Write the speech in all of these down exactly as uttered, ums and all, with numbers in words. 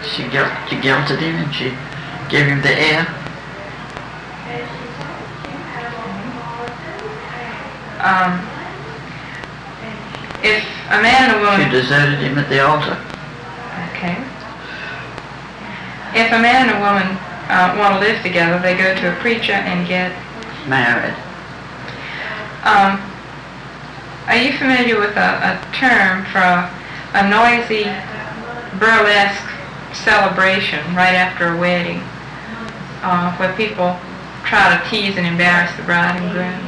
She guilt, she guilted him and she gave him the air. Um, if a man and a woman... She deserted him at the altar. Okay. If a man and a woman uh, want to live together, they go to a preacher and get... Married. Um, are you familiar with a, a term for a, a noisy, burlesque celebration right after a wedding, uh, where people try to tease and embarrass the bride and groom?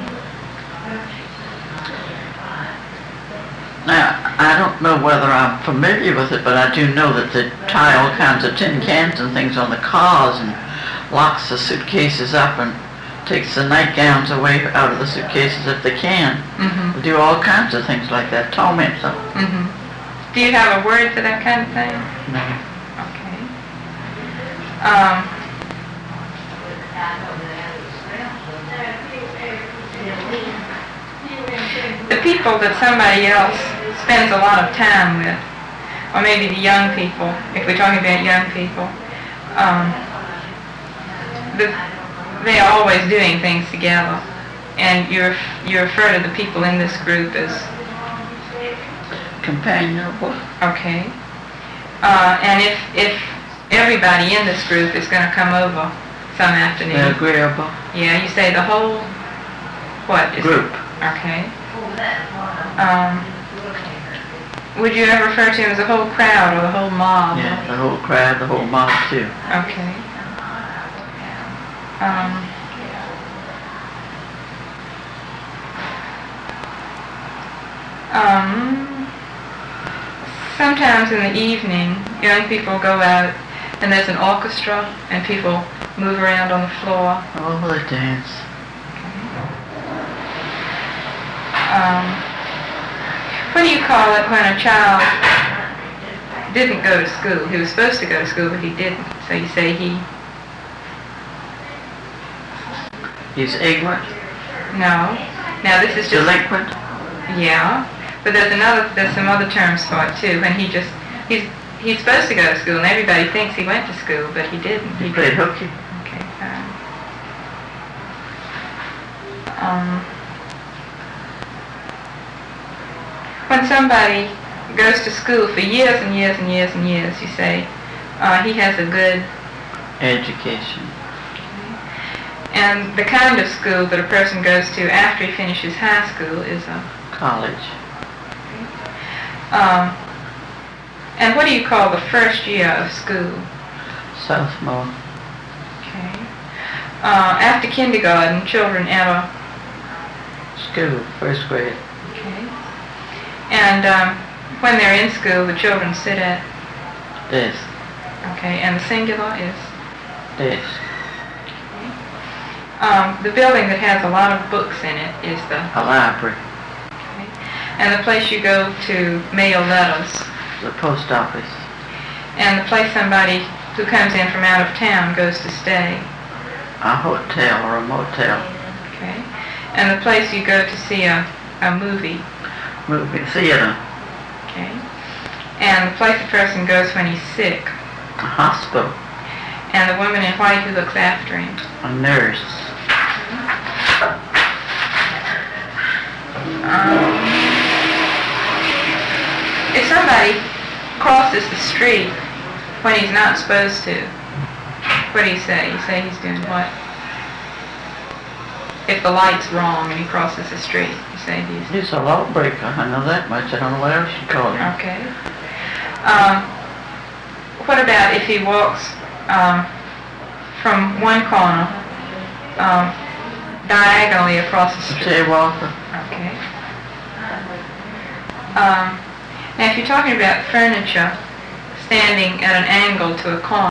Now, I don't know whether I'm familiar with it, but I do know that they tie all kinds of tin cans and things on the cars and locks the suitcases up and takes the nightgowns away out of the suitcases if they can. Mm-hmm. They do all kinds of things like that. Torment them. Mm-hmm. Do you have a word for that kind of thing? No. Okay. Um, the people that somebody else spends a lot of time with, or maybe the young people, if we're talking about young people, um, the, they are always doing things together, and you you refer to the people in this group as companionable. Okay. Uh, and if if everybody in this group is going to come over some afternoon, They're agreeable. Yeah, you say the whole what is group. It? Okay. Um, would you ever refer to him as the whole crowd or the whole mob? Yeah, the whole crowd, the whole mob too. Okay. Um, um, sometimes in the evening, young people go out and there's an orchestra and people move around on the floor. Oh, they dance. Um, what do you call it when a child didn't go to school? He was supposed to go to school, but he didn't. So you say he... He's ignorant? No. Now this is just... Delinquent? Yeah. But there's another, there's some other terms for it too. When he just, he's he's supposed to go to school and everybody thinks he went to school, but he didn't. He, he played hooky. Okay, fine. Um... When somebody goes to school for years and years and years and years, you say, uh, he has a good education. Okay. And the kind of school that a person goes to after he finishes high school is a... College. Okay. Um, and what do you call the first year of school? Sophomore. Okay. Uh, after kindergarten, children enter... School, first grade. Okay. And um, when they're in school, the children sit at? Desk. Okay, and the singular is? Desk. Okay. Um, the building that has a lot of books in it is the? A library. Okay. And the place you go to mail letters? The post office. And the place somebody who comes in from out of town goes to stay? A hotel or a motel. Okay. And the place you go to see a, a movie? Movie theater. Okay. And the place a person goes when he's sick? A hospital. And the woman in white who looks after him? A nurse. Um, if somebody crosses the street when he's not supposed to, what do you say? You say he's doing what? If the light's wrong and he crosses the street, you say he's... He's a lawbreaker. I know that much. I don't know what else you call him. Okay. Um, what about if he walks um, from one corner um, diagonally across the street? Jaywalker. Okay. Um, now, if you're talking about furniture standing at an angle to a corner,